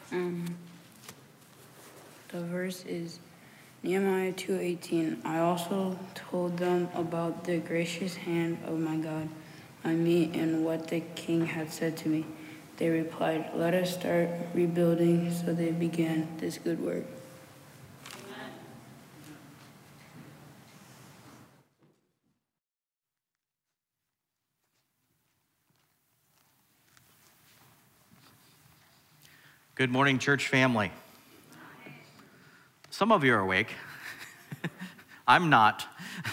The verse is Nehemiah 2:18. I also told them about the gracious hand of my God on me and what the king had said to me. They replied, let us start rebuilding. So they began this good work. Good morning, church family. Some of you are awake. I'm not.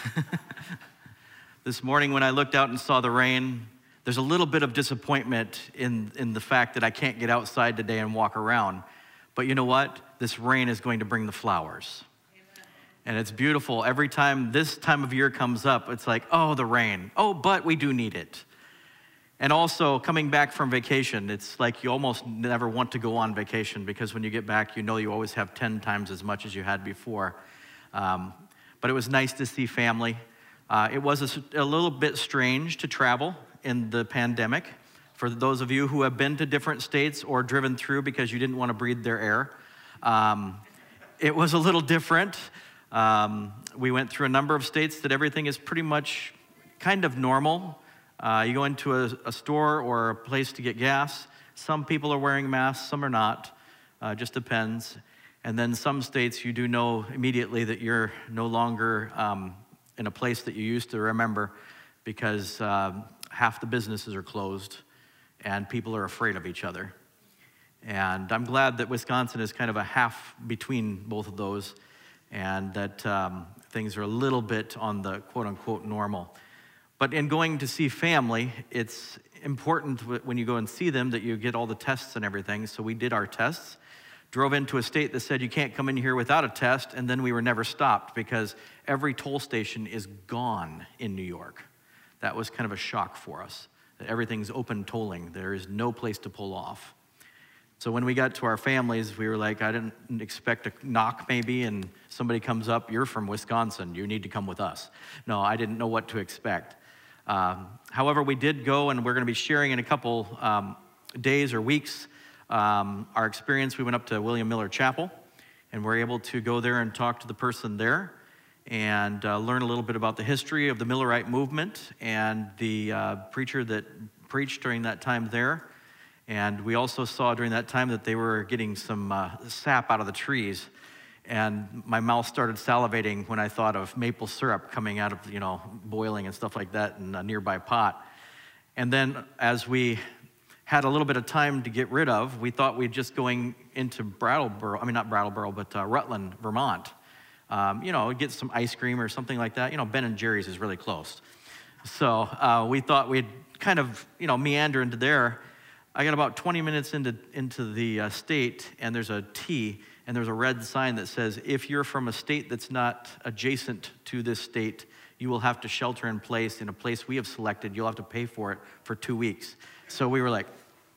This morning when I looked out and saw the rain, there's a little bit of disappointment in the fact that I can't get outside today and walk around. But you know what? This rain is going to bring the flowers. Amen. And it's beautiful. Every time this time of year comes up, it's like, oh, the rain. Oh, but we do need it. And also, coming back from vacation, it's like you almost never want to go on vacation because when you get back, you know you always have 10 times as much as you had before. But it was nice to see family. It was a little bit strange to travel in the pandemic. For those of you who have been to different states or driven through because you didn't want to breathe their air, it was a little different. We went through a number of states that everything is pretty much kind of normal. You go into a store or a place to get gas, some people are wearing masks, some are not, just depends. And then some states you do know immediately that you're no longer in a place that you used to remember because half the businesses are closed and people are afraid of each other. And I'm glad that Wisconsin is kind of a half between both of those and that things are a little bit on the quote-unquote normal. But in going to see family, it's important when you go and see them that you get all the tests and everything. So we did our tests, drove into a state that said you can't come in here without a test, and then we were never stopped because every toll station is gone in New York. That was kind of a shock for us, that everything's open tolling. There is no place to pull off. So when we got to our families, we were like, I didn't expect a knock maybe, and somebody comes up, you're from Wisconsin, you need to come with us. No, I didn't know what to expect. However, we did go, and we're going to be sharing in a couple days or weeks our experience. We went up to William Miller Chapel, and we're able to go there and talk to the person there and learn a little bit about the history of the Millerite movement and the preacher that preached during that time there. And we also saw during that time that they were getting some sap out of the trees. And my mouth started salivating when I thought of maple syrup coming out of, boiling and stuff like that in a nearby pot. And then as we had a little bit of time to get rid of, we thought we'd just going into Rutland, Vermont. Get some ice cream or something like that. Ben and Jerry's is really close. So we thought we'd kind of, meander into there. I got about 20 minutes into the state, and there's a T, and there's a red sign that says, if you're from a state that's not adjacent to this state, you will have to shelter in place in a place we have selected. You'll have to pay for it for 2 weeks. So we were like,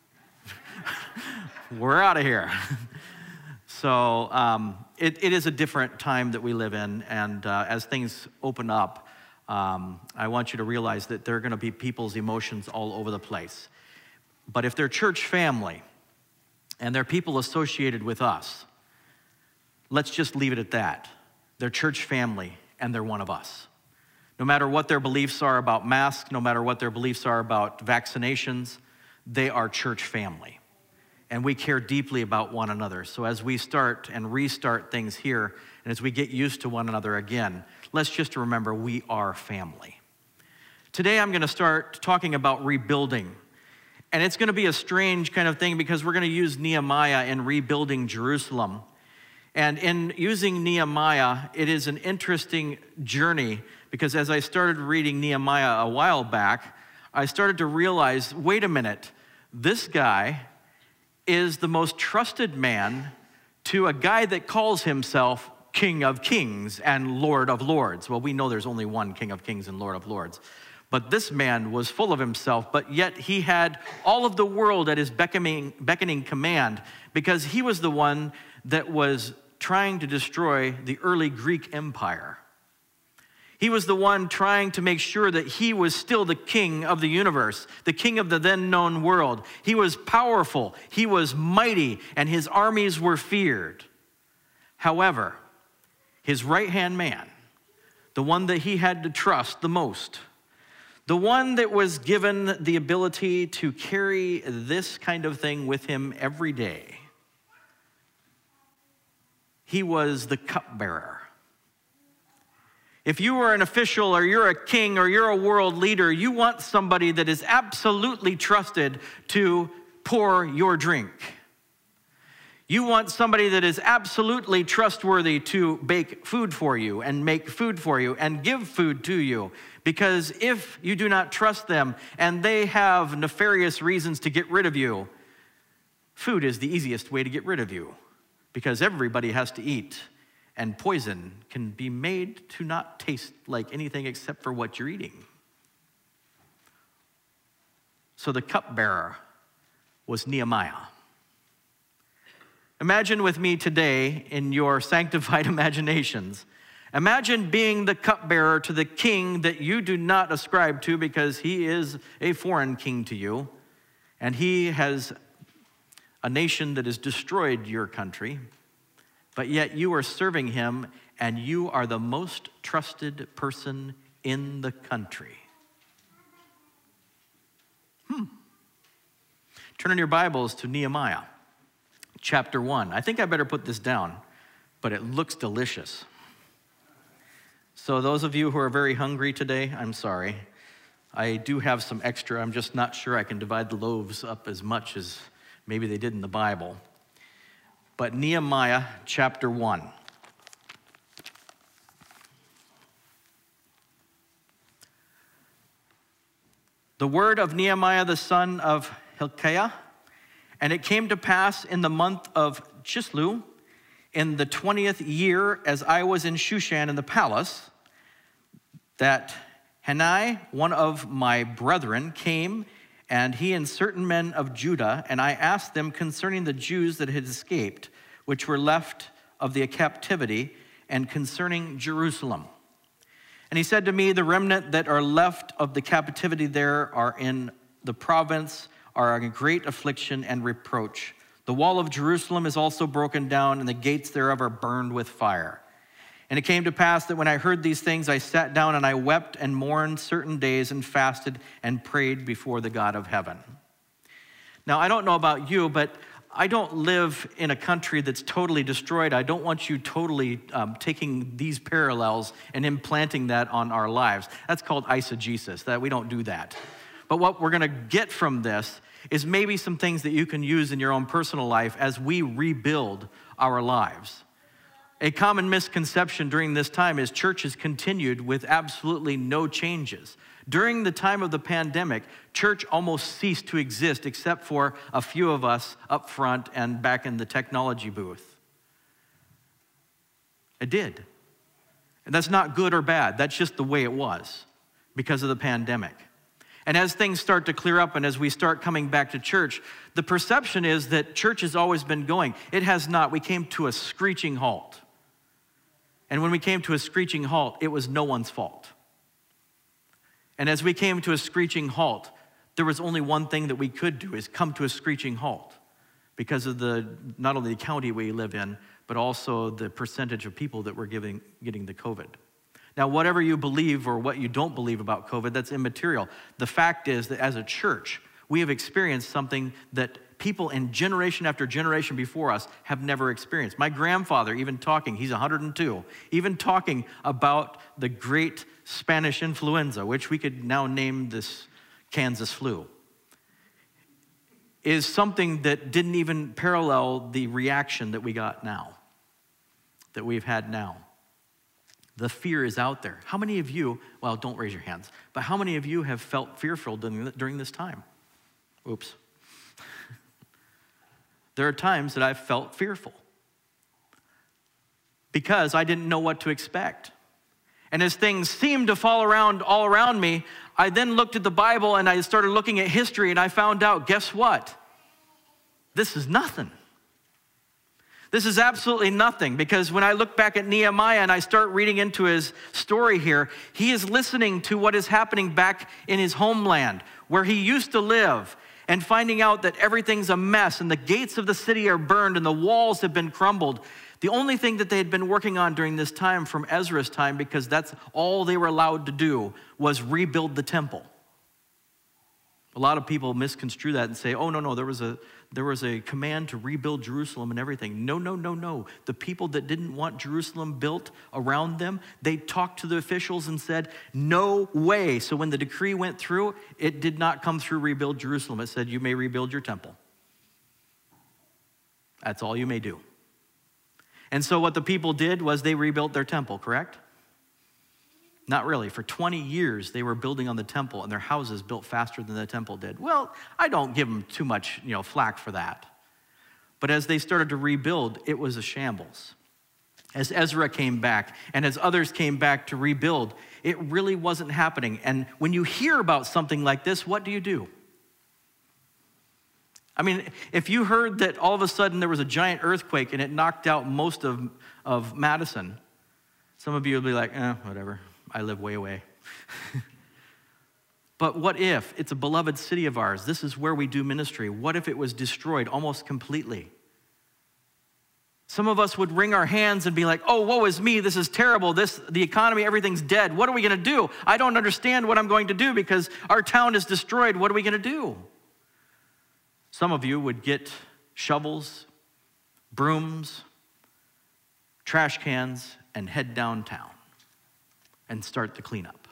we're out of here. So it is a different time that we live in, and as things open up, I want you to realize that there are going to be people's emotions all over the place. But if they're church family, and they're people associated with us, let's just leave it at that. They're church family, and they're one of us. No matter what their beliefs are about masks, no matter what their beliefs are about vaccinations, they are church family. And we care deeply about one another. So as we start and restart things here, and as we get used to one another again, let's just remember we are family. Today I'm going to start talking about rebuilding. And it's going to be a strange kind of thing because we're going to use Nehemiah in rebuilding Jerusalem. And in using Nehemiah, it is an interesting journey because as I started reading Nehemiah a while back, I started to realize, wait a minute, this guy is the most trusted man to a guy that calls himself King of Kings and Lord of Lords. Well, we know there's only one King of Kings and Lord of Lords. But this man was full of himself, but yet he had all of the world at his beckoning command because he was the one that was trying to destroy the early Greek Empire. He was the one trying to make sure that he was still the king of the universe, the king of the then known world. He was powerful, he was mighty, and his armies were feared. However, his right-hand man, the one that he had to trust the most, the one that was given the ability to carry this kind of thing with him every day, he was the cupbearer. If you are an official or you're a king or you're a world leader, you want somebody that is absolutely trusted to pour your drink. You want somebody that is absolutely trustworthy to bake food for you and make food for you and give food to you. Because if you do not trust them and they have nefarious reasons to get rid of you, food is the easiest way to get rid of you because everybody has to eat. And poison can be made to not taste like anything except for what you're eating. So the cupbearer was Nehemiah. Imagine with me today in your sanctified imaginations. Imagine being the cupbearer to the king that you do not ascribe to because he is a foreign king to you. And he has a nation that has destroyed your country. But yet you are serving him, and you are the most trusted person in the country. Turn in your Bibles to Nehemiah, chapter 1. I think I better put this down, but it looks delicious. So those of you who are very hungry today, I'm sorry. I do have some extra. I'm just not sure I can divide the loaves up as much as maybe they did in the Bible. But Nehemiah chapter 1. The word of Nehemiah the son of Hilkiah, and it came to pass in the month of Chislev, in the 20th year, as I was in Shushan in the palace, that Hanani, one of my brethren, came, and he and certain men of Judah, and I asked them concerning the Jews that had escaped, which were left of the captivity, and concerning Jerusalem. And he said to me, the remnant that are left of the captivity there are in the province, are in great affliction and reproach. The wall of Jerusalem is also broken down, and the gates thereof are burned with fire. And it came to pass that when I heard these things, I sat down and I wept and mourned certain days and fasted and prayed before the God of heaven. Now, I don't know about you, but I don't live in a country that's totally destroyed. I don't want you totally taking these parallels and implanting that on our lives. That's called eisegesis, that we don't do that. But what we're going to get from this is maybe some things that you can use in your own personal life as we rebuild our lives. A common misconception during this time is churches continued with absolutely no changes. During the time of the pandemic, church almost ceased to exist except for a few of us up front and back in the technology booth. It did. And that's not good or bad. That's just the way it was because of the pandemic. And as things start to clear up and as we start coming back to church, the perception is that church has always been going. It has not. We came to a screeching halt. And when we came to a screeching halt, it was no one's fault. And as we came to a screeching halt, there was only one thing that we could do, is come to a screeching halt because of not only the county we live in, but also the percentage of people that were getting the COVID. Now, whatever you believe or what you don't believe about COVID, that's immaterial. The fact is that as a church, we have experienced something that people in generation after generation before us have never experienced. My grandfather, even talking, he's 102, even talking about the great Spanish influenza, which we could now name this Kansas flu, is something that didn't even parallel the reaction that we got now, that we've had now. The fear is out there. How many of you, well, don't raise your hands, but how many of you have felt fearful during this time? Oops. There are times that I've felt fearful because I didn't know what to expect. And as things seemed to fall around all around me, I then looked at the Bible and I started looking at history and I found out, guess what? This is nothing. This is absolutely nothing, because when I look back at Nehemiah and I start reading into his story here, he is listening to what is happening back in his homeland, where he used to live, and finding out that everything's a mess and the gates of the city are burned and the walls have been crumbled. The only thing that they had been working on during this time from Ezra's time, because that's all they were allowed to do, was rebuild the temple. A lot of people misconstrue that and say, oh, no, there was a command to rebuild Jerusalem and everything. No. The people that didn't want Jerusalem built around them, they talked to the officials and said, no way. So when the decree went through, it did not come through rebuild Jerusalem. It said, you may rebuild your temple. That's all you may do. And so what the people did was they rebuilt their temple, correct? Not really. For 20 years, they were building on the temple, and their houses built faster than the temple did. Well, I don't give them too much, flack for that. But as they started to rebuild, it was a shambles. As Ezra came back, and as others came back to rebuild, it really wasn't happening. And when you hear about something like this, what do? I mean, if you heard that all of a sudden there was a giant earthquake and it knocked out most of Madison, some of you would be like, whatever. I live way away. But what if it's a beloved city of ours? This is where we do ministry. What if it was destroyed almost completely? Some of us would wring our hands and be like, oh, woe is me. This is terrible. The economy, everything's dead. What are we going to do? I don't understand what I'm going to do because our town is destroyed. What are we going to do? Some of you would get shovels, brooms, trash cans, and head downtown and start the cleanup.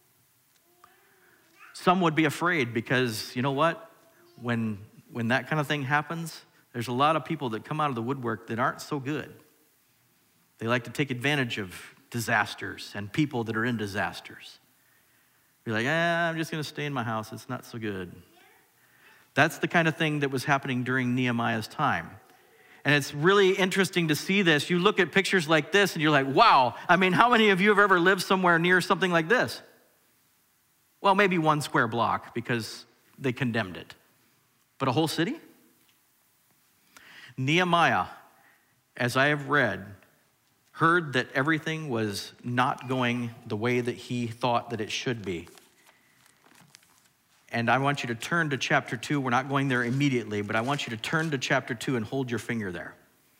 Some would be afraid because, you know what? When that kind of thing happens, there's a lot of people that come out of the woodwork that aren't so good. They like to take advantage of disasters and people that are in disasters. You're like, I'm just going to stay in my house. It's not so good. That's the kind of thing that was happening during Nehemiah's time. And it's really interesting to see this. You look at pictures like this and you're like, wow. I mean, how many of you have ever lived somewhere near something like this? Well, maybe one square block because they condemned it. But a whole city? Nehemiah, as I have read, heard that everything was not going the way that he thought that it should be. And I want you to turn to chapter 2. We're not going there immediately, but I want you to turn to chapter 2 and hold your finger there.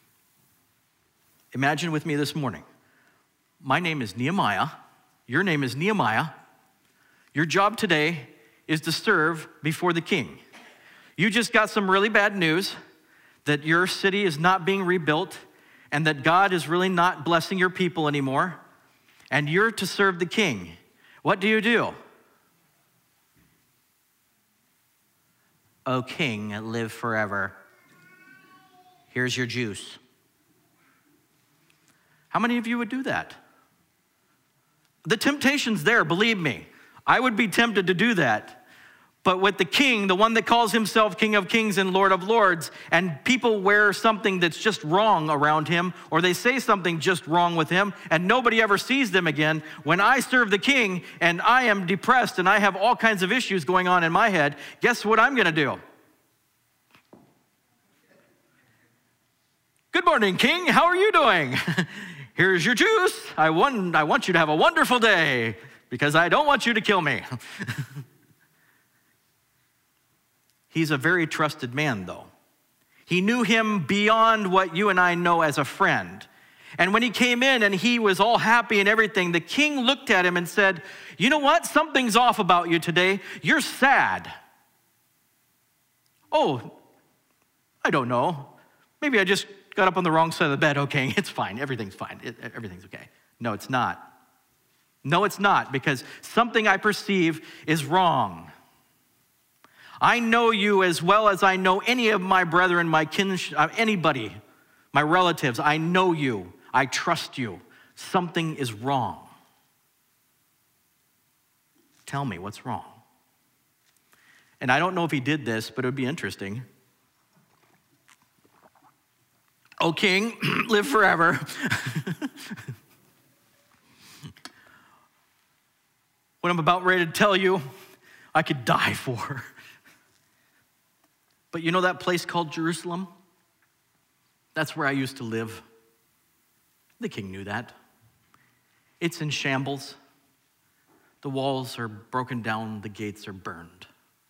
Imagine with me this morning. My name is Nehemiah. Your name is Nehemiah. Your job today is to serve before the king. You just got some really bad news that your city is not being rebuilt and that God is really not blessing your people anymore, and you're to serve the king. What do? O king, live forever. Here's your juice. How many of you would do that? The temptation's there, believe me. I would be tempted to do that. But with the king, the one that calls himself King of Kings and Lord of Lords, and people wear something that's just wrong around him, or they say something just wrong with him, and nobody ever sees them again, when I serve the king and I am depressed and I have all kinds of issues going on in my head, guess what I'm gonna do? Good morning, king. How are you doing? Here's your juice. I want you to have a wonderful day because I don't want you to kill me. He's a very trusted man, though. He knew him beyond what you and I know as a friend. And when he came in and he was all happy and everything, the king looked at him and said, you know what? Something's off about you today. You're sad. Oh, I don't know. Maybe I just got up on the wrong side of the bed. Okay, it's fine. Everything's fine. Everything's okay. No, it's not. No, it's not, because something I perceive is wrong. I know you as well as I know any of my brethren, my anybody, my relatives. I know you. I trust you. Something is wrong. Tell me what's wrong. And I don't know if he did this, but it would be interesting. O king, live forever. What I'm about ready to tell you, I could die for. But you know that place called Jerusalem? That's where I used to live. The king knew that. It's in shambles. The walls are broken down, the gates are burned.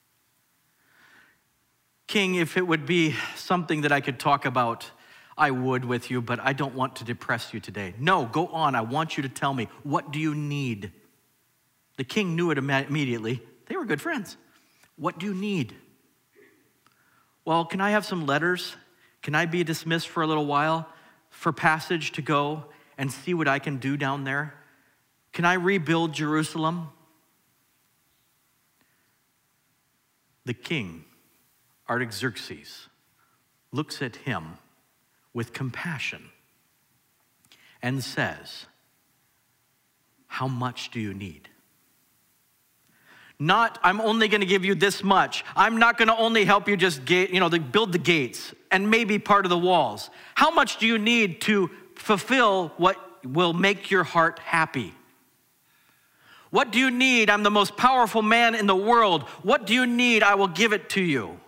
King, if it would be something that I could talk about, I would with you, but I don't want to depress you today. No, go on. I want you to tell me, what do you need? The king knew it immediately. They were good friends. What do you need? Well, can I have some letters? Can I be dismissed for a little while for passage to go and see what I can do down there? Can I rebuild Jerusalem? The king, Artaxerxes, looks at him with compassion and says, how much do you need? Not, I'm only going to give you this much. I'm not going to only help you just build the gates and maybe part of the walls. How much do you need to fulfill what will make your heart happy? What do you need? I'm the most powerful man in the world. What do you need? I will give it to you.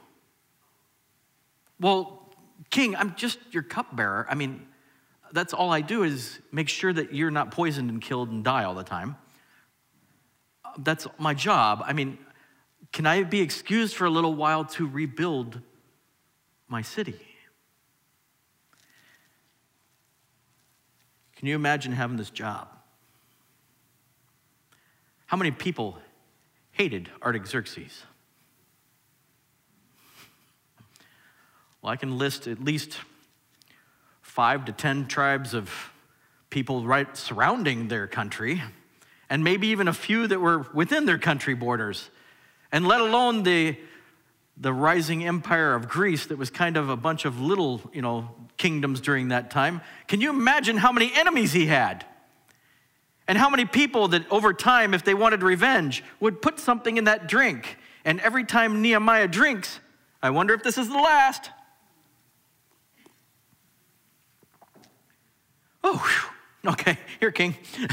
Well, king, I'm just your cupbearer. I mean, that's all I do is make sure that you're not poisoned and killed and die all the time. That's my job. I mean, can I be excused for a little while to rebuild my city? Can you imagine having this job? How many people hated Artaxerxes? Well, I can list at least 5 to 10 tribes of people right surrounding their country, and maybe even a few that were within their country borders, and let alone the rising empire of Greece that was kind of a bunch of little, kingdoms during that time. Can you imagine how many enemies he had? And how many people that over time, if they wanted revenge, would put something in that drink. And every time Nehemiah drinks, I wonder if this is the last. Oh, whew. Okay, here, king.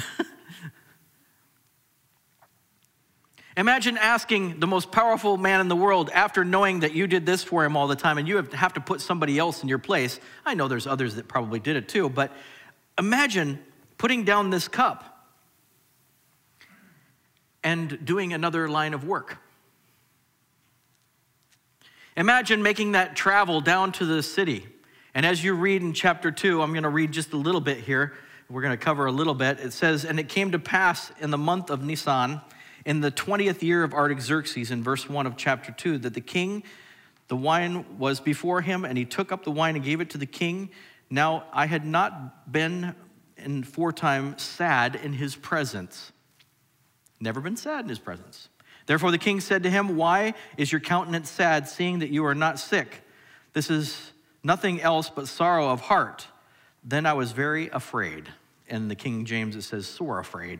Imagine asking the most powerful man in the world after knowing that you did this for him all the time and you have to put somebody else in your place. I know there's others that probably did it too, but imagine putting down this cup and doing another line of work. Imagine making that travel down to the city. And as you read in chapter 2, I'm going to read just a little bit here. We're going to cover a little bit. It says, and it came to pass in the month of Nisan, in the 20th year of Artaxerxes, in verse 1 of chapter 2, that the king, the wine was before him, and he took up the wine and gave it to the king. Now I had not been in foretime sad in his presence. Never been sad in his presence. Therefore the king said to him, why is your countenance sad, seeing that you are not sick? This is nothing else but sorrow of heart. Then I was very afraid. In the King James it says sore afraid.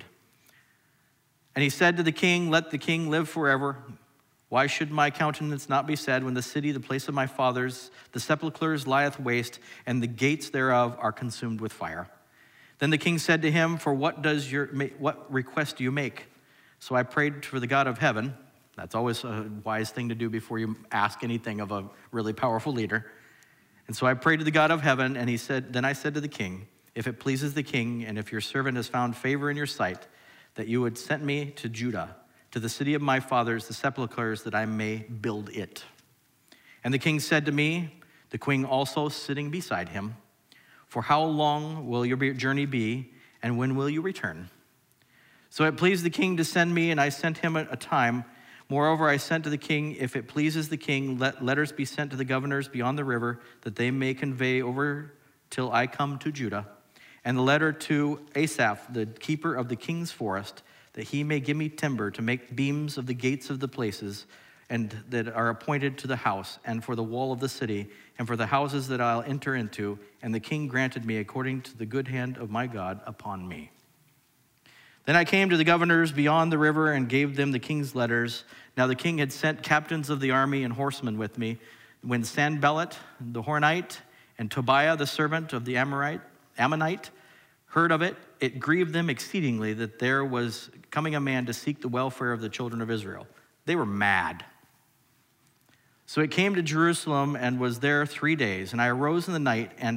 And he said to the king, let the king live forever. Why should my countenance not be sad when the city, the place of my fathers, the sepulchres lieth waste, and the gates thereof are consumed with fire? Then the king said to him, for what request do you make? So I prayed for the God of heaven. That's always a wise thing to do before you ask anything of a really powerful leader. And so I prayed to the God of heaven, and then I said to the king, if it pleases the king, and if your servant has found favor in your sight, that you would send me to Judah, to the city of my fathers, the sepulchres, that I may build it. And the king said to me, the queen also sitting beside him, for how long will your journey be, and when will you return? So it pleased the king to send me, and I sent him a time. Moreover, I sent to the king, if it pleases the king, let letters be sent to the governors beyond the river, that they may convey over till I come to Judah. And the letter to Asaph, the keeper of the king's forest, that he may give me timber to make beams of the gates of the places, and that are appointed to the house, and for the wall of the city, and for the houses that I'll enter into. And the king granted me according to the good hand of my God upon me. Then I came to the governors beyond the river and gave them the king's letters. Now the king had sent captains of the army and horsemen with me. When Sanballat the Horonite and Tobiah the servant of the Ammonite heard of it, it grieved them exceedingly that there was coming a man to seek the welfare of the children of Israel. They were mad. So it came to Jerusalem and was there 3 days. And I arose in the night, and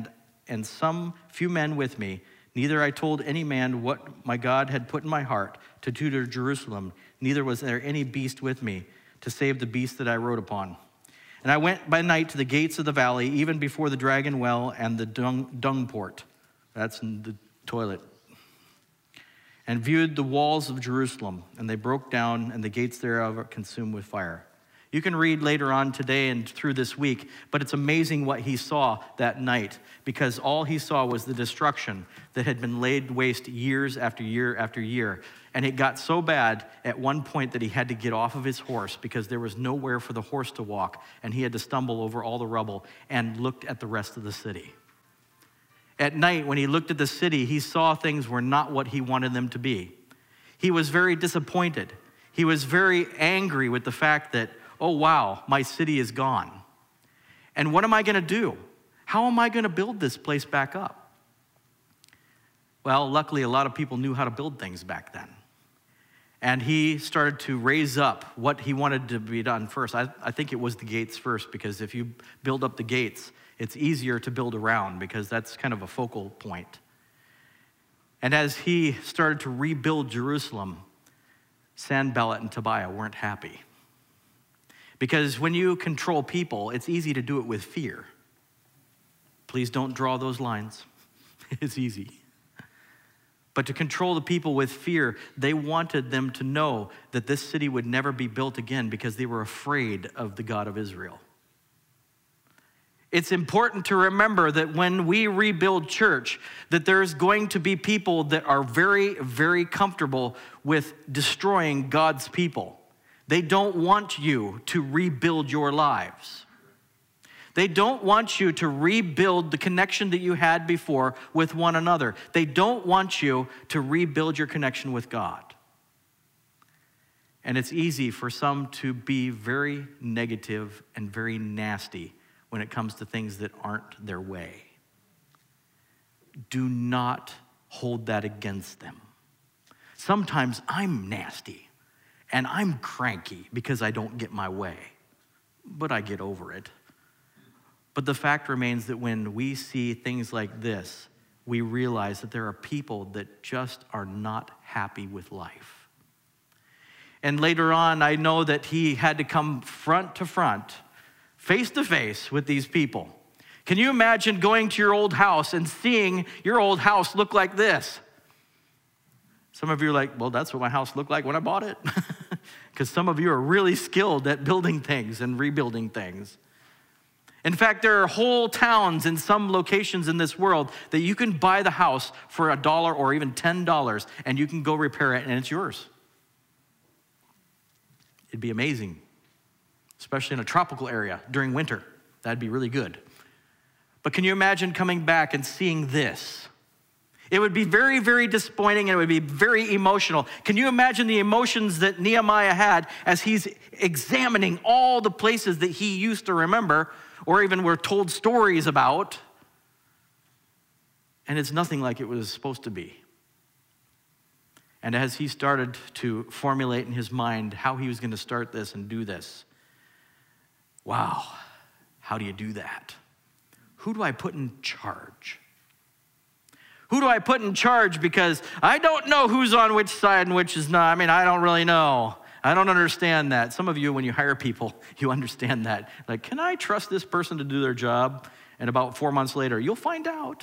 and some few men with me. Neither I told any man what my God had put in my heart to do to Jerusalem, neither was there any beast with me to save the beast that I rode upon. And I went by night to the gates of the valley, even before the dragon well and the dung port. That's the toilet. And viewed the walls of Jerusalem, and they broke down, and the gates thereof are consumed with fire. You can read later on today and through this week, but it's amazing what he saw that night, because all he saw was the destruction that had been laid waste years after year after year. And it got so bad at one point that he had to get off of his horse because there was nowhere for the horse to walk, and he had to stumble over all the rubble and looked at the rest of the city. At night, when he looked at the city, he saw things were not what he wanted them to be. He was very disappointed. He was very angry with the fact that, oh, wow, my city is gone. And what am I going to do? How am I going to build this place back up? Well, luckily, a lot of people knew how to build things back then. And he started to raise up what he wanted to be done first. I think it was the gates first, because if you build up the gates, it's easier to build around because that's kind of a focal point. And as he started to rebuild Jerusalem, Sanballat and Tobiah weren't happy. Because when you control people, it's easy to do it with fear. Please don't draw those lines. It's easy. But to control the people with fear, they wanted them to know that this city would never be built again because they were afraid of the God of Israel. It's important to remember that when we rebuild church, that there's going to be people that are very, very comfortable with destroying God's people. They don't want you to rebuild your lives. They don't want you to rebuild the connection that you had before with one another. They don't want you to rebuild your connection with God. And it's easy for some to be very negative and very nasty when it comes to things that aren't their way. Do not hold that against them. Sometimes I'm nasty and I'm cranky because I don't get my way, but I get over it. But the fact remains that when we see things like this, we realize that there are people that just are not happy with life. And later on, I know that he had to come front to front, face to face with these people. Can you imagine going to your old house and seeing your old house look like this? Some of you are like, well, that's what my house looked like when I bought it. Because some of you are really skilled at building things and rebuilding things. In fact, there are whole towns in some locations in this world that you can buy the house for $1 or even $10, and you can go repair it, and it's yours. It'd be amazing, especially in a tropical area during winter. That'd be really good. But can you imagine coming back and seeing this? It would be very, very disappointing, and it would be very emotional. Can you imagine the emotions that Nehemiah had as he's examining all the places that he used to remember or even were told stories about, and it's nothing like it was supposed to be? And as he started to formulate in his mind how he was going to start this and do this, wow, how do you do that? Who do I put in charge? Who do I put in charge? Because I don't know who's on which side and which is not. I mean, I don't really know. I don't understand that. Some of you, when you hire people, you understand that. Like, can I trust this person to do their job? And about 4 months later, you'll find out.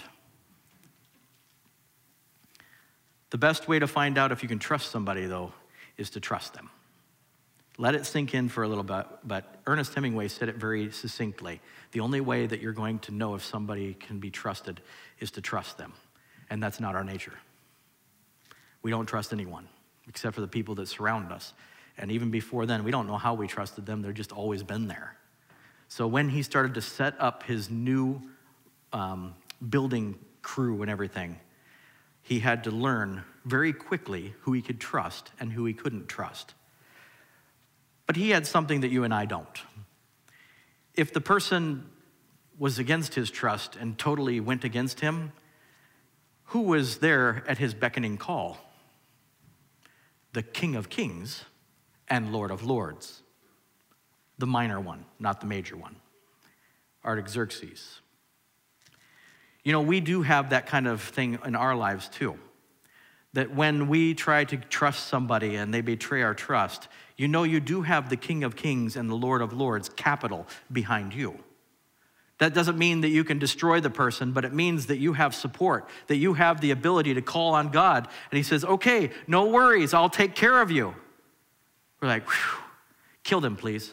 The best way to find out if you can trust somebody, though, is to trust them. Let it sink in for a little bit, but Ernest Hemingway said it very succinctly. The only way that you're going to know if somebody can be trusted is to trust them, and that's not our nature. We don't trust anyone except for the people that surround us, and even before then, we don't know how we trusted them. They've just always been there. So when he started to set up his new building crew and everything, he had to learn very quickly who he could trust and who he couldn't trust. But he had something that you and I don't. If the person was against his trust and totally went against him, who was there at his beckoning call? The King of Kings and Lord of Lords. The minor one, not the major one. Artaxerxes. You know, we do have that kind of thing in our lives too. That when we try to trust somebody and they betray our trust, you know you do have the King of Kings and the Lord of Lords, capital, behind you. That doesn't mean that you can destroy the person, but it means that you have support, that you have the ability to call on God. And he says, okay, no worries, I'll take care of you. We're like, whew, kill them, please.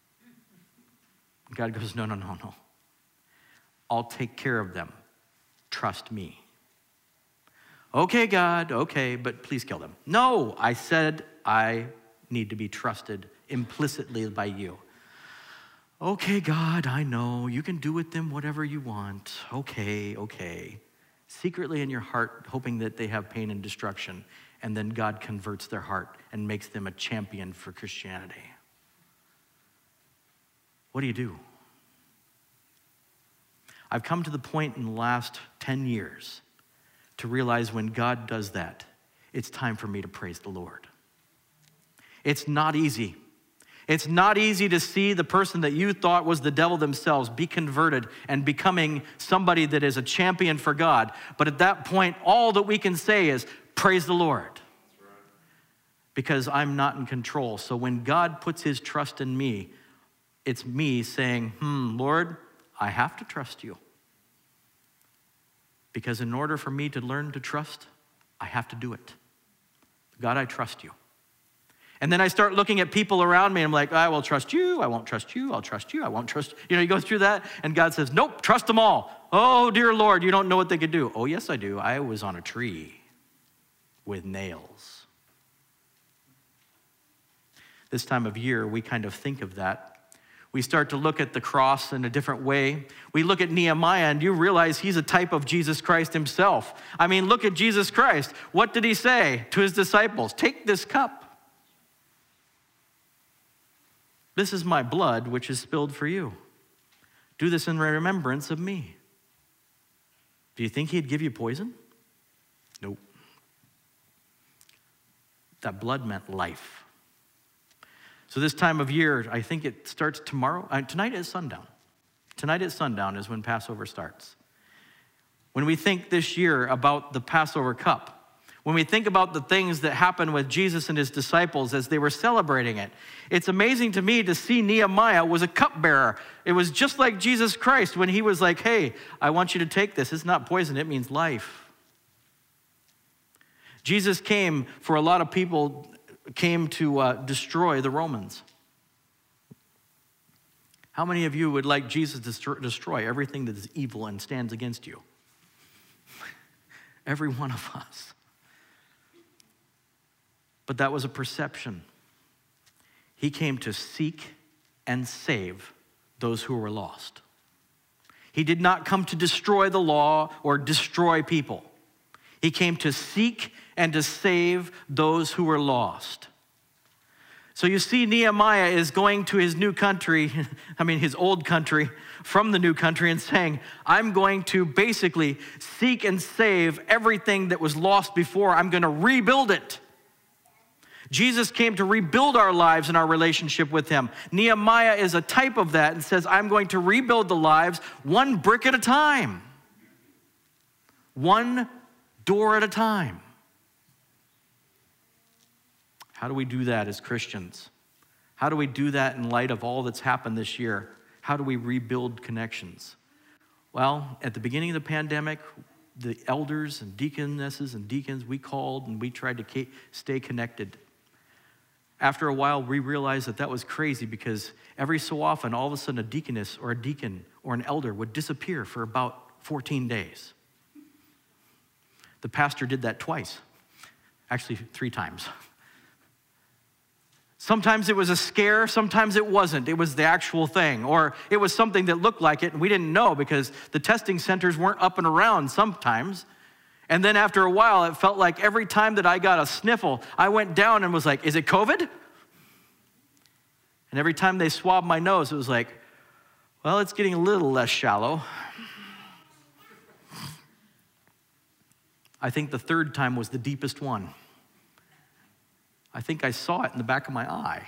God goes, no. I'll take care of them. Trust me. Okay, God, okay, but please kill them. No, I said I need to be trusted implicitly by you. Okay, God, I know. You can do with them whatever you want. Okay. Secretly in your heart, hoping that they have pain and destruction, and then God converts their heart and makes them a champion for Christianity. What do? I've come to the point in the last 10 years to realize when God does that, it's time for me to praise the Lord. It's not easy. It's not easy to see the person that you thought was the devil themselves be converted and becoming somebody that is a champion for God. But at that point, all that we can say is, praise the Lord. That's right. Because I'm not in control. So when God puts his trust in me, it's me saying, Lord, I have to trust you. Because in order for me to learn to trust, I have to do it. God, I trust you. And then I start looking at people around me and I'm like, I will trust you, I won't trust you, I'll trust you, I won't trust you. You know, you go through that and God says, nope, trust them all. Oh, dear Lord, you don't know what they could do. Oh, yes, I do. I was on a tree with nails. This time of year, we kind of think of that. We start to look at the cross in a different way. We look at Nehemiah and you realize he's a type of Jesus Christ himself. I mean, look at Jesus Christ. What did he say to his disciples? Take this cup. This is my blood, which is spilled for you. Do this in remembrance of me. Do you think he'd give you poison? Nope. That blood meant life. So this time of year, I think it starts tomorrow. Tonight is sundown. Tonight at sundown is when Passover starts. When we think this year about the Passover cup, when we think about the things that happened with Jesus and his disciples as they were celebrating it, it's amazing to me to see Nehemiah was a cupbearer. It was just like Jesus Christ when he was like, hey, I want you to take this. It's not poison, it means life. Jesus came for a lot of people, came to destroy the Romans. How many of you would like Jesus to destroy everything that is evil and stands against you? Every one of us. But that was a perception. He came to seek and save those who were lost. He did not come to destroy the law or destroy people. He came to seek and to save those who were lost. So you see, Nehemiah is going to his new country, his old country, from the new country and saying, I'm going to basically seek and save everything that was lost before. I'm going to rebuild it. Jesus came to rebuild our lives and our relationship with him. Nehemiah is a type of that and says, I'm going to rebuild the lives one brick at a time. One door at a time. How do we do that as Christians? How do we do that in light of all that's happened this year? How do we rebuild connections? Well, at the beginning of the pandemic, the elders and deaconesses and deacons, we called and we tried to stay connected. After a while, we realized that that was crazy because every so often, all of a sudden, a deaconess or a deacon or an elder would disappear for about 14 days. The pastor did that twice, actually 3 times. Sometimes it was a scare, sometimes it wasn't. It was the actual thing, or it was something that looked like it, and we didn't know because the testing centers weren't up and around sometimes. And then after a while, it felt like every time that I got a sniffle, I went down and was like, is it COVID? And every time they swabbed my nose, it was like, well, it's getting a little less shallow. I think the 3rd time was the deepest one. I think I saw it in the back of my eye.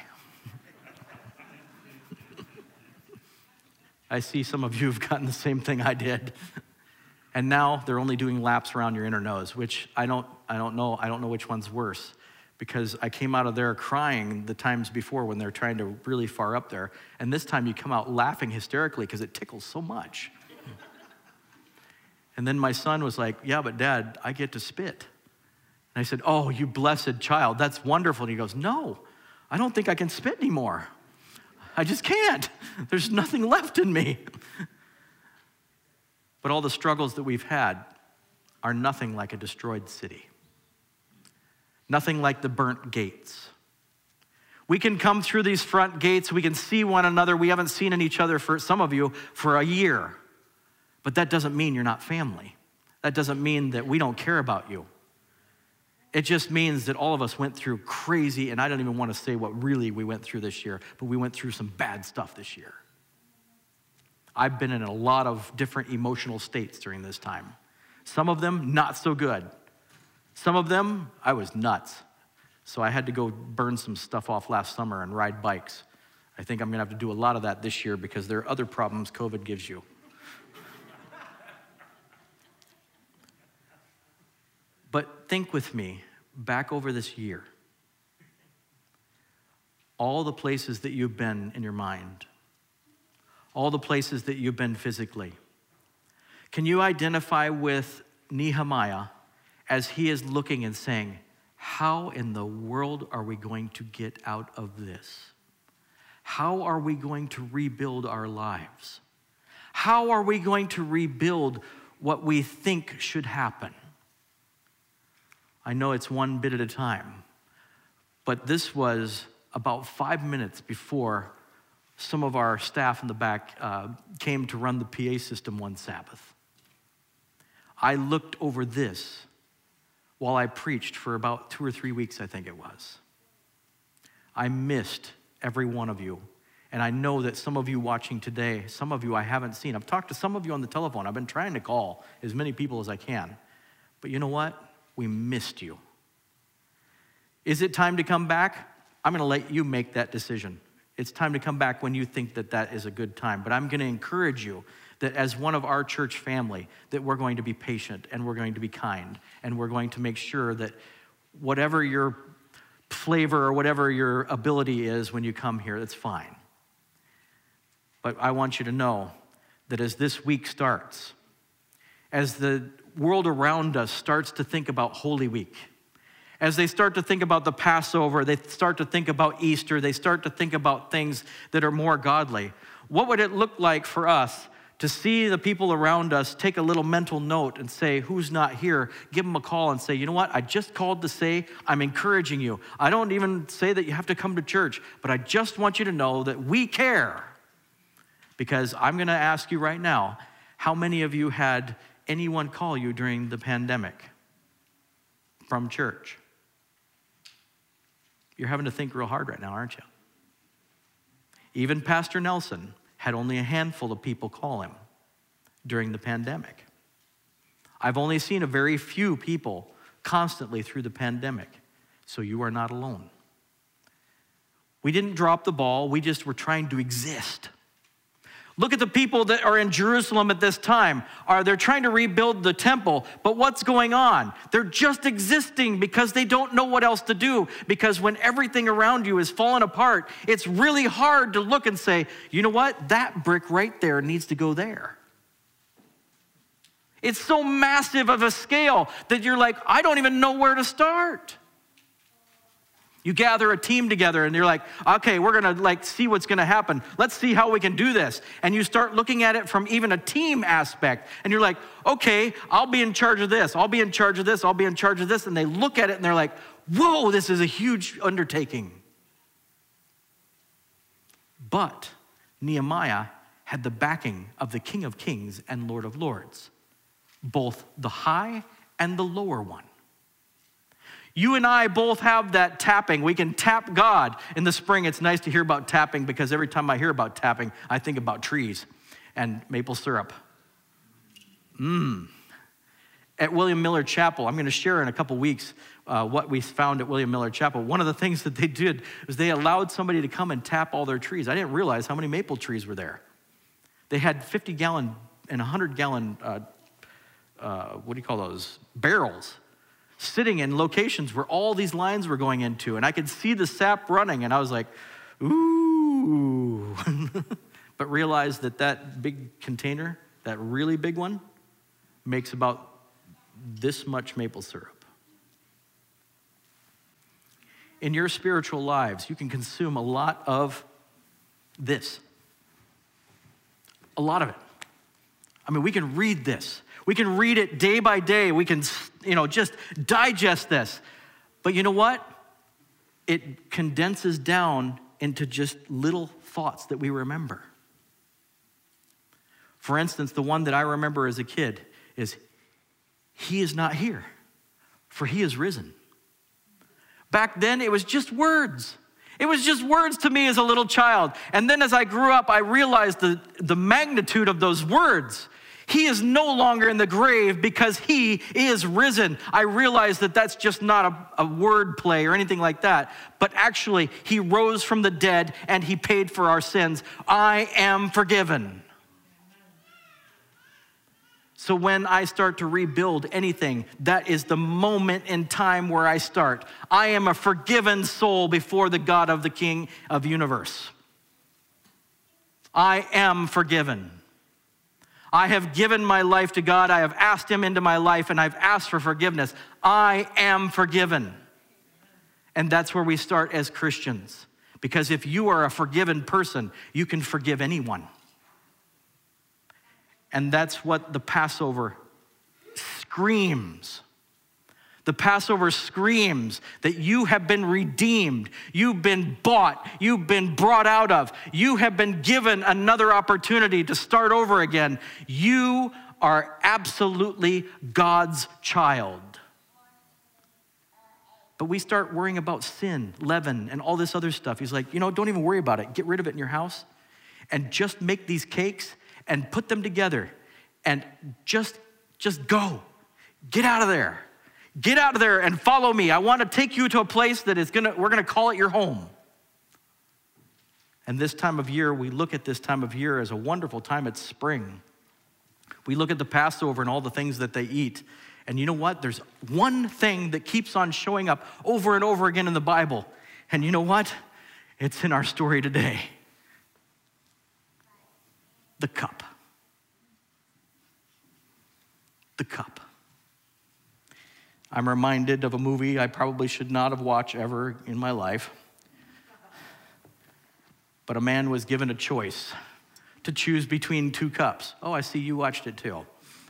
I see some of you have gotten the same thing I did. And now they're only doing laps around your inner nose, which I don't know which one's worse, because I came out of there crying the times before when they're trying to really far up there. And this time you come out laughing hysterically because it tickles so much. And then my son was like, yeah, but Dad, I get to spit. And I said, oh, you blessed child, that's wonderful. And he goes, no, I don't think I can spit anymore. I just can't. There's nothing left in me. But all the struggles that we've had are nothing like a destroyed city. Nothing like the burnt gates. We can come through these front gates, we can see one another. We haven't seen each other, for some of you, for a year. But that doesn't mean you're not family. That doesn't mean that we don't care about you. It just means that all of us went through crazy, and I don't even want to say what really we went through this year, but we went through some bad stuff this year. I've been in a lot of different emotional states during this time. Some of them, not so good. Some of them, I was nuts. So I had to go burn some stuff off last summer and ride bikes. I think I'm going to have to do a lot of that this year because there are other problems COVID gives you. But think with me, back over this year, all the places that you've been in your mind, all the places that you've been physically. Can you identify with Nehemiah as he is looking and saying, how in the world are we going to get out of this? How are we going to rebuild our lives? How are we going to rebuild what we think should happen? I know it's one bit at a time, but this was about 5 minutes before some of our staff in the back came to run the PA system one Sabbath. I looked over this while I preached for about 2 or 3 weeks, I think it was. I missed every one of you. And I know that some of you watching today, some of you I haven't seen. I've talked to some of you on the telephone. I've been trying to call as many people as I can. But you know what? We missed you. Is it time to come back? I'm going to let you make that decision. It's time to come back when you think that that is a good time. But I'm going to encourage you that as one of our church family, that we're going to be patient and we're going to be kind and we're going to make sure that whatever your flavor or whatever your ability is when you come here, that's fine. But I want you to know that as this week starts, as the world around us starts to think about Holy Week, as they start to think about the Passover, they start to think about Easter, they start to think about things that are more godly, what would it look like for us to see the people around us take a little mental note and say, who's not here? Give them a call and say, you know what? I just called to say I'm encouraging you. I don't even say that you have to come to church, but I just want you to know that we care. Because I'm going to ask you right now, how many of you had anyone call you during the pandemic from church? You're having to think real hard right now, aren't you? Even Pastor Nelson had only a handful of people call him during the pandemic. I've only seen a very few people constantly through the pandemic, so you are not alone. We didn't drop the ball, we just were trying to exist. Look at the people that are in Jerusalem at this time. They're trying to rebuild the temple, but what's going on? They're just existing because they don't know what else to do. Because when everything around you is falling apart, it's really hard to look and say, you know what? That brick right there needs to go there. It's so massive of a scale that you're like, I don't even know where to start. You gather a team together and you're like, okay, we're gonna see what's gonna happen. Let's see how we can do this. And you start looking at it from even a team aspect. And you're like, okay, I'll be in charge of this. I'll be in charge of this. I'll be in charge of this. And they look at it and they're like, whoa, this is a huge undertaking. But Nehemiah had the backing of the King of Kings and Lord of Lords, both the high and the lower one. You and I both have that tapping. We can tap God. In the spring, it's nice to hear about tapping because every time I hear about tapping, I think about trees and maple syrup. At William Miller Chapel, I'm going to share in a couple weeks what we found at William Miller Chapel. One of the things that they did was they allowed somebody to come and tap all their trees. I didn't realize how many maple trees were there. They had 50-gallon and 100-gallon what do you call those, barrels, sitting in locations where all these lines were going into. And I could see the sap running, and I was like, ooh. But realized that that big container, that really big one, makes about this much maple syrup. In your spiritual lives, you can consume a lot of this. A lot of it. I mean, we can read this. We can read it day by day. We can, just digest this. But you know what? It condenses down into just little thoughts that we remember. For instance, the one that I remember as a kid is, he is not here, for he is risen. Back then, it was just words. It was just words to me as a little child. And then as I grew up, I realized the magnitude of those words. He is no longer in the grave because he is risen. I realized that that's just not a word play or anything like that, but actually he rose from the dead and he paid for our sins. I am forgiven. So when I start to rebuild anything, that is the moment in time where I start. I am a forgiven soul before the God of the King of the universe. I am forgiven. I have given my life to God. I have asked him into my life, and I've asked for forgiveness. I am forgiven. And that's where we start as Christians. Because if you are a forgiven person, you can forgive anyone. And that's what the Passover screams. The Passover screams that you have been redeemed. You've been bought. You've been brought out of. You have been given another opportunity to start over again. You are absolutely God's child. But we start worrying about sin, leaven, and all this other stuff. He's like, don't even worry about it. Get rid of it in your house and just make these cakes and put them together and just go. Get out of there. Get out of there and follow me. I want to take you to a place that we're going to call it your home. And this time of year, we look at this time of year as a wonderful time. It's spring. We look at the Passover and all the things that they eat. And you know what? There's one thing that keeps on showing up over and over again in the Bible. And you know what? It's in our story today. The cup. The cup. I'm reminded of a movie I probably should not have watched ever in my life. But a man was given a choice to choose between two cups. Oh, I see you watched it too.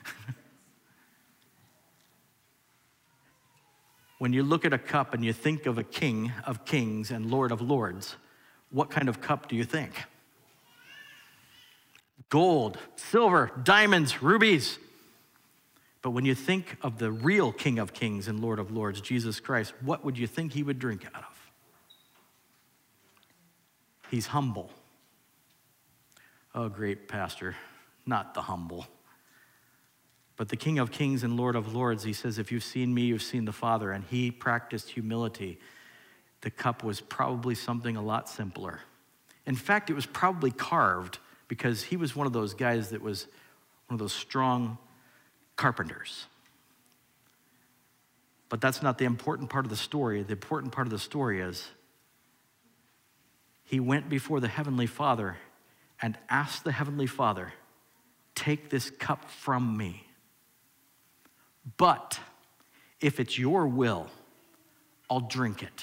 When you look at a cup and you think of a King of Kings and Lord of Lords, what kind of cup do you think? Gold, silver, diamonds, rubies. But when you think of the real King of Kings and Lord of Lords, Jesus Christ, what would you think he would drink out of? He's humble. Oh, great pastor, not the humble. But the King of Kings and Lord of Lords, he says, if you've seen me, you've seen the Father. And he practiced humility. The cup was probably something a lot simpler. In fact, it was probably carved because he was one of those guys that was one of those strong carpenters. But that's not the important part of the story. The important part of the story is he went before the Heavenly Father and asked the Heavenly Father, take this cup from me. But if it's your will, I'll drink it.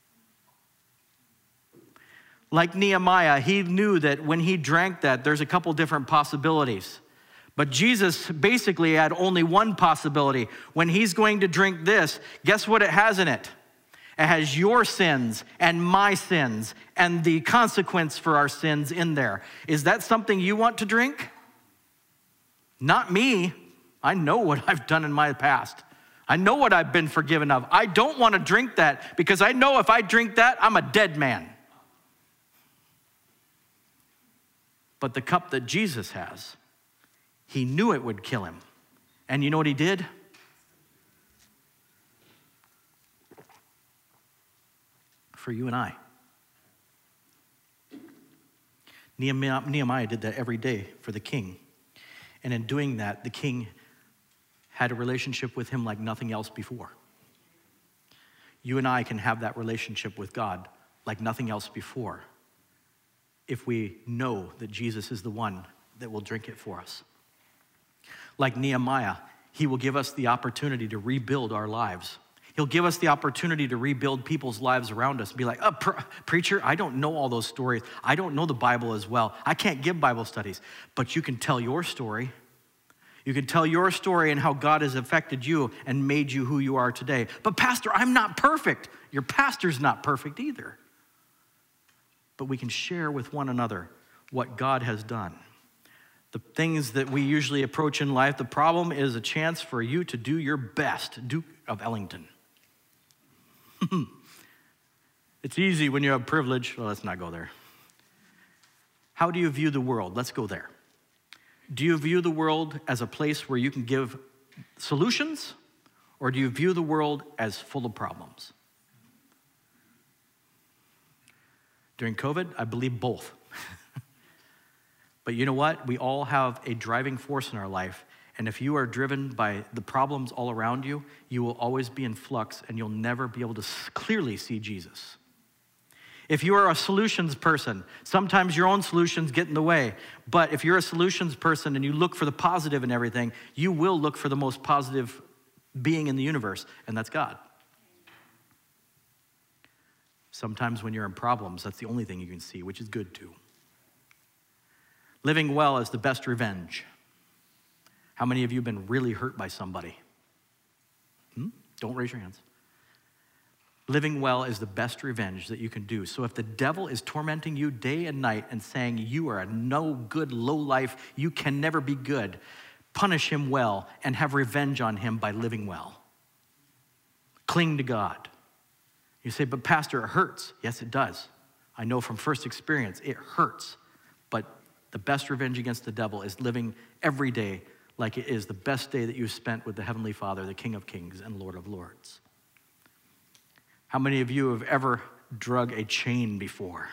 Like Nehemiah, he knew that when he drank that, there's a couple different possibilities. But Jesus basically had only one possibility. When he's going to drink this, guess what it has in it? It has your sins and my sins and the consequence for our sins in there. Is that something you want to drink? Not me. I know what I've done in my past. I know what I've been forgiven of. I don't want to drink that because I know if I drink that, I'm a dead man. But the cup that Jesus has, he knew it would kill him. And you know what he did? For you and I. Nehemiah did that every day for the king. And in doing that, the king had a relationship with him like nothing else before. You and I can have that relationship with God like nothing else before if we know that Jesus is the one that will drink it for us. Like Nehemiah, he will give us the opportunity to rebuild our lives. He'll give us the opportunity to rebuild people's lives around us. Be like, preacher, I don't know all those stories. I don't know the Bible as well. I can't give Bible studies. But you can tell your story. You can tell your story and how God has affected you and made you who you are today. But pastor, I'm not perfect. Your pastor's not perfect either. But we can share with one another what God has done. The things that we usually approach in life, the problem is a chance for you to do your best. Duke of Ellington. It's easy when you have privilege. Well, let's not go there. How do you view the world? Let's go there. Do you view the world as a place where you can give solutions, or do you view the world as full of problems? During COVID, I believe both. But you know what? We all have a driving force in our life, and if you are driven by the problems all around you, you will always be in flux, and you'll never be able to clearly see Jesus. If you are a solutions person, sometimes your own solutions get in the way. But if you're a solutions person and you look for the positive in everything, you will look for the most positive being in the universe, and that's God. Sometimes when you're in problems, that's the only thing you can see, which is good too. Living well is the best revenge. How many of you have been really hurt by somebody? Don't raise your hands. Living well is the best revenge that you can do. So if the devil is tormenting you day and night and saying you are a no good, low life, you can never be good, punish him well and have revenge on him by living well. Cling to God. You say, but pastor, it hurts. Yes, it does. I know from first experience, it hurts. But the best revenge against the devil is living every day like it is the best day that you've spent with the Heavenly Father, the King of Kings and Lord of Lords. How many of you have ever drug a chain before?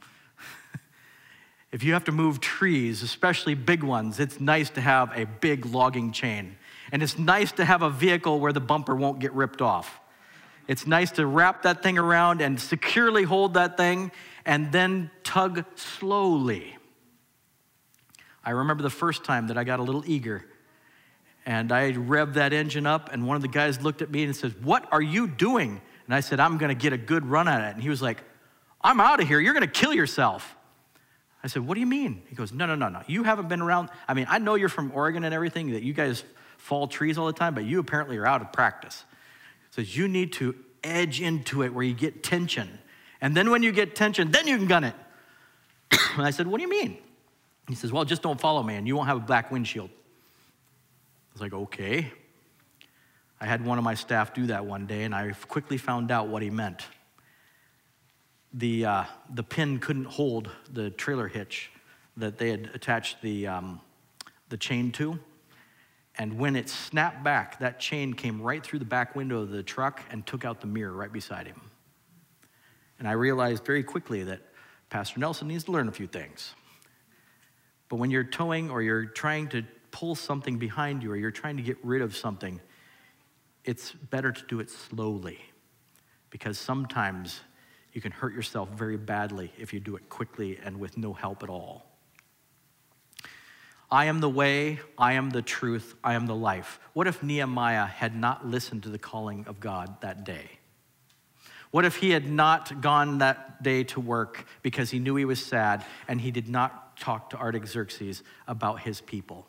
If you have to move trees, especially big ones, it's nice to have a big logging chain. And it's nice to have a vehicle where the bumper won't get ripped off. It's nice to wrap that thing around and securely hold that thing and then tug slowly. I remember the first time that I got a little eager and I revved that engine up and one of the guys looked at me and says, "What are you doing?" And I said, "I'm gonna get a good run at it." And he was like, "I'm out of here, you're gonna kill yourself." I said, "What do you mean?" He goes, No. You haven't been around. I mean, I know you're from Oregon and everything, that you guys fall trees all the time, but you apparently are out of practice. He says, you need to edge into it where you get tension. And then when you get tension, then you can gun it. And I said, "What do you mean?" He says, "Well, just don't follow me and you won't have a black windshield." I was like, okay. I had one of my staff do that one day and I quickly found out what he meant. The pin couldn't hold the trailer hitch that they had attached the chain to. And when it snapped back, that chain came right through the back window of the truck and took out the mirror right beside him. And I realized very quickly that Pastor Nelson needs to learn a few things. But when you're towing or you're trying to pull something behind you or you're trying to get rid of something, it's better to do it slowly, because sometimes you can hurt yourself very badly if you do it quickly and with no help at all. I am the way, I am the truth, I am the life. What if Nehemiah had not listened to the calling of God that day? What if he had not gone that day to work because he knew he was sad and he did not talk to Artaxerxes about his people?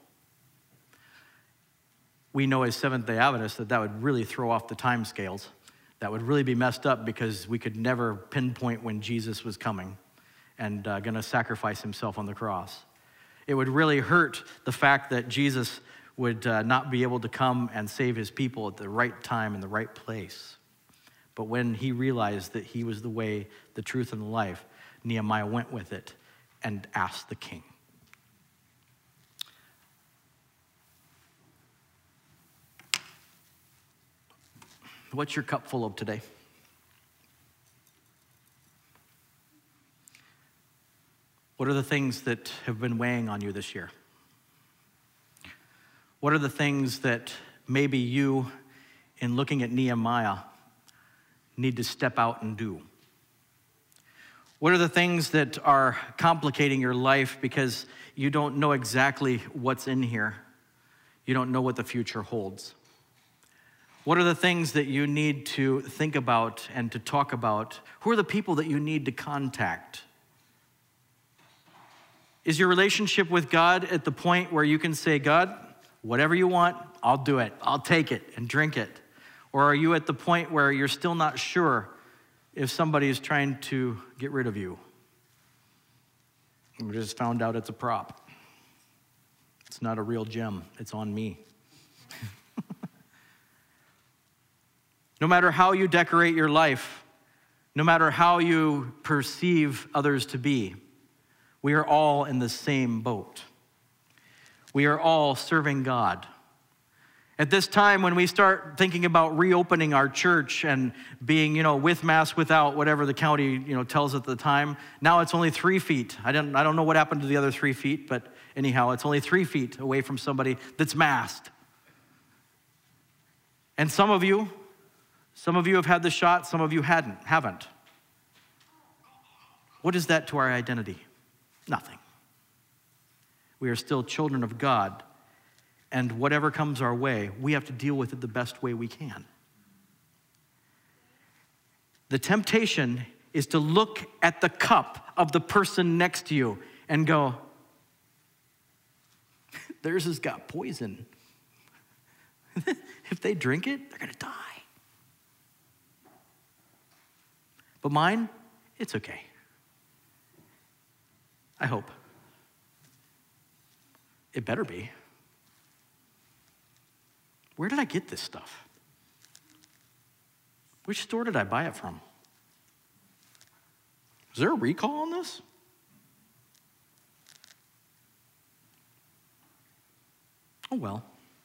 We know as Seventh-day Adventists that would really throw off the time scales. That would really be messed up because we could never pinpoint when Jesus was coming and going to sacrifice himself on the cross. It would really hurt the fact that Jesus would not be able to come and save his people at the right time in the right place. But when he realized that he was the way, the truth, and the life, Nehemiah went with it and asked the king. What's your cup full of today? What are the things that have been weighing on you this year? What are the things that maybe you, in looking at Nehemiah, need to step out and do? What are the things that are complicating your life because you don't know exactly what's in here? You don't know what the future holds. What are the things that you need to think about and to talk about? Who are the people that you need to contact? Is your relationship with God at the point where you can say, God, whatever you want, I'll do it. I'll take it and drink it. Or are you at the point where you're still not sure if somebody is trying to get rid of you? We just found out it's a prop. It's not a real gem. It's on me. No matter how you decorate your life, no matter how you perceive others to be, we are all in the same boat. We are all serving God. At this time, when we start thinking about reopening our church and being, with mask, without, whatever the county, tells at the time, now it's only 3 feet. I don't know what happened to the other 3 feet, but anyhow, it's only 3 feet away from somebody that's masked. And some of you have had the shot, some of you haven't. What is that to our identity? Nothing. We are still children of God, and whatever comes our way, we have to deal with it the best way we can. The temptation is to look at the cup of the person next to you and go, theirs has got poison. If they drink it, they're going to die. But mine, it's okay. I hope. It better be. Where did I get this stuff? Which store did I buy it from? Is there a recall on this? Oh, well.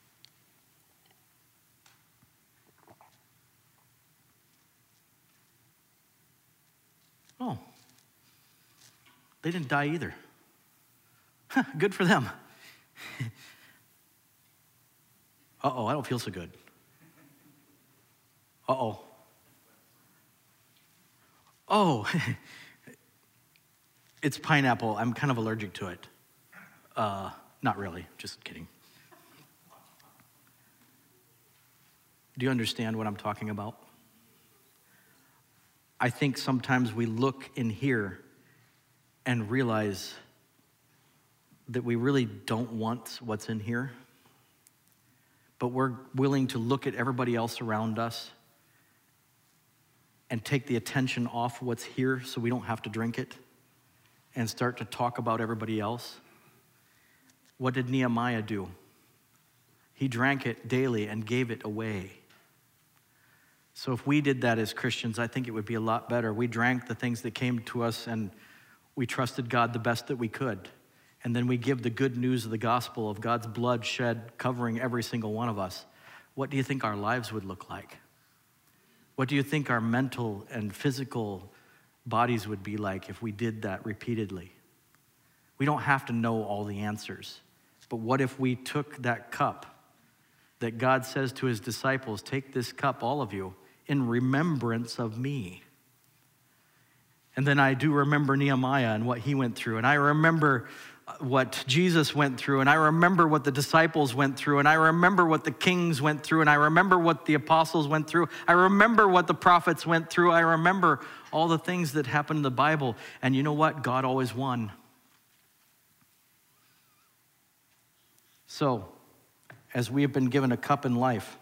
Oh. They didn't die either. Good for them. Uh-oh, I don't feel so good. Uh-oh. Oh, it's pineapple. I'm kind of allergic to it. Not really, just kidding. Do you understand what I'm talking about? I think sometimes we look in here and realize that we really don't want what's in here, but we're willing to look at everybody else around us and take the attention off what's here so we don't have to drink it and start to talk about everybody else. What did Nehemiah do? He drank it daily and gave it away. So if we did that as Christians, I think it would be a lot better. We drank the things that came to us and we trusted God the best that we could. And then we give the good news of the gospel of God's blood shed covering every single one of us. What do you think our lives would look like? What do you think our mental and physical bodies would be like if we did that repeatedly? We don't have to know all the answers. But what if we took that cup that God says to his disciples, take this cup, all of you, in remembrance of me? And then I do remember Nehemiah and what he went through. And I remember what Jesus went through. And I remember what the disciples went through. And I remember what the kings went through. And I remember what the apostles went through. I remember what the prophets went through. I remember all the things that happened in the Bible. And you know what? God always won. So, as we have been given a cup in life,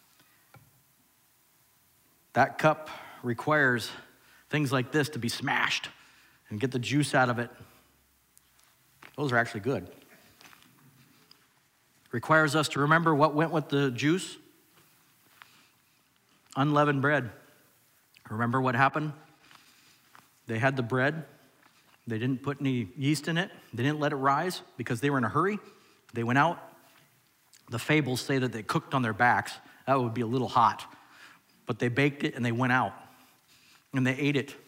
that cup requires things like this to be smashed and get the juice out of it. Those are actually good. Requires us to remember what went with the juice. Unleavened bread. Remember what happened? They had the bread. They didn't put any yeast in it. They didn't let it rise because they were in a hurry. They went out. The fables say that they cooked on their backs. That would be a little hot. But they baked it and they went out. And they ate it.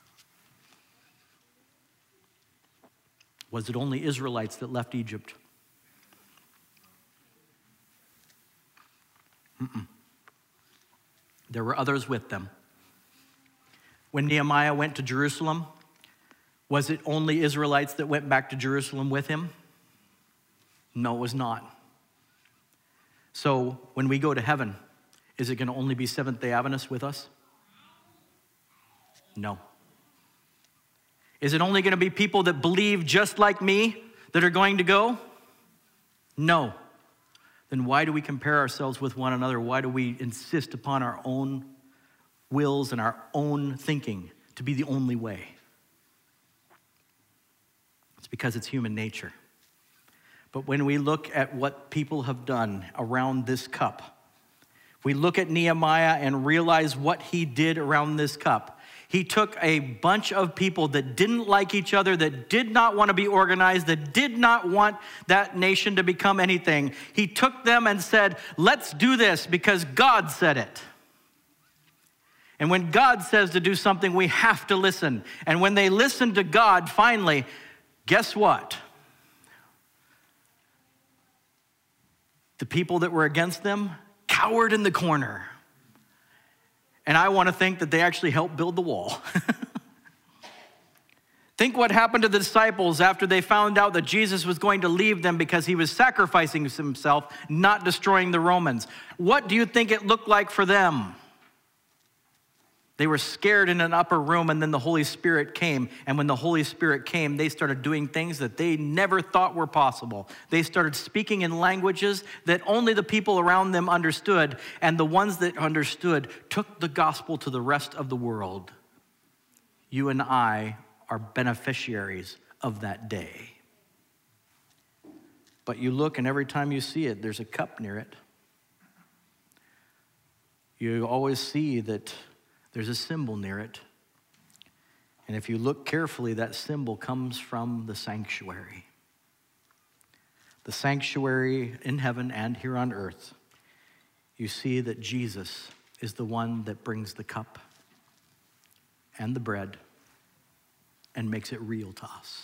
Was it only Israelites that left Egypt? There were others with them. When Nehemiah went to Jerusalem, was it only Israelites that went back to Jerusalem with him? No, it was not. So when we go to heaven, is it going to only be Seventh-day Adventists with us? No. Is it only going to be people that believe just like me that are going to go? No. Then why do we compare ourselves with one another? Why do we insist upon our own wills and our own thinking to be the only way? It's because it's human nature. But when we look at what people have done around this cup, we look at Nehemiah and realize what he did around this cup. He took a bunch of people that didn't like each other, that did not want to be organized, that did not want that nation to become anything. He took them and said, let's do this because God said it. And when God says to do something, we have to listen. And when they listened to God, finally, guess what? The people that were against them cowered in the corner. And I want to think that they actually helped build the wall. Think what happened to the disciples after they found out that Jesus was going to leave them because he was sacrificing himself, not destroying the Romans. What do you think it looked like for them? They were scared in an upper room, and then the Holy Spirit came. And when the Holy Spirit came, they started doing things that they never thought were possible. They started speaking in languages that only the people around them understood, and the ones that understood took the gospel to the rest of the world. You and I are beneficiaries of that day. But you look, and every time you see it, there's a cup near it. You always see that there's a symbol near it. And if you look carefully, that symbol comes from the sanctuary. The sanctuary in heaven and here on earth. You see that Jesus is the one that brings the cup and the bread and makes it real to us.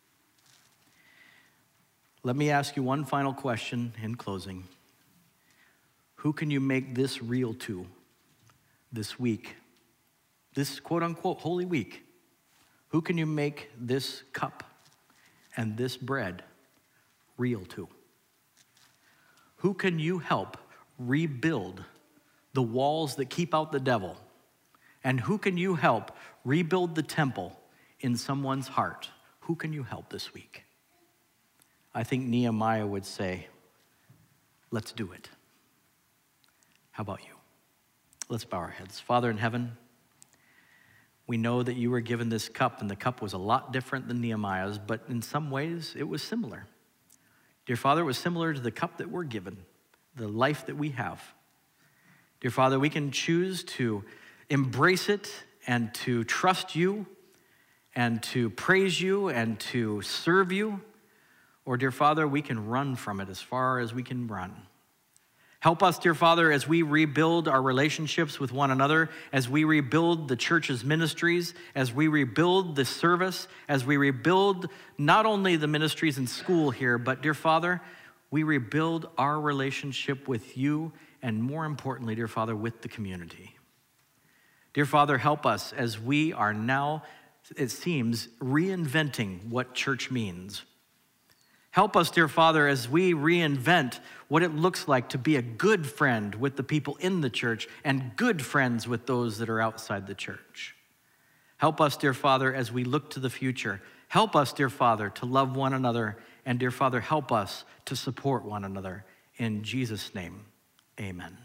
Let me ask you one final question in closing. Who can you make this real to this week? This quote-unquote Holy Week, who can you make this cup and this bread real to? Who can you help rebuild the walls that keep out the devil? And who can you help rebuild the temple in someone's heart? Who can you help this week? I think Nehemiah would say, let's do it. How about you? Let's bow our heads. Father in heaven, we know that you were given this cup, and the cup was a lot different than Nehemiah's, but in some ways it was similar. Dear Father, it was similar to the cup that we're given, the life that we have. Dear Father, we can choose to embrace it and to trust you and to praise you and to serve you. Or, dear Father, we can run from it as far as we can run. Help us, dear Father, as we rebuild our relationships with one another, as we rebuild the church's ministries, as we rebuild the service, as we rebuild not only the ministries in school here, but, dear Father, we rebuild our relationship with you and, more importantly, dear Father, with the community. Dear Father, help us as we are now, it seems, reinventing what church means. Help us, dear Father, as we reinvent what it looks like to be a good friend with the people in the church and good friends with those that are outside the church. Help us, dear Father, as we look to the future. Help us, dear Father, to love one another. And, dear Father, help us to support one another. In Jesus' name, amen.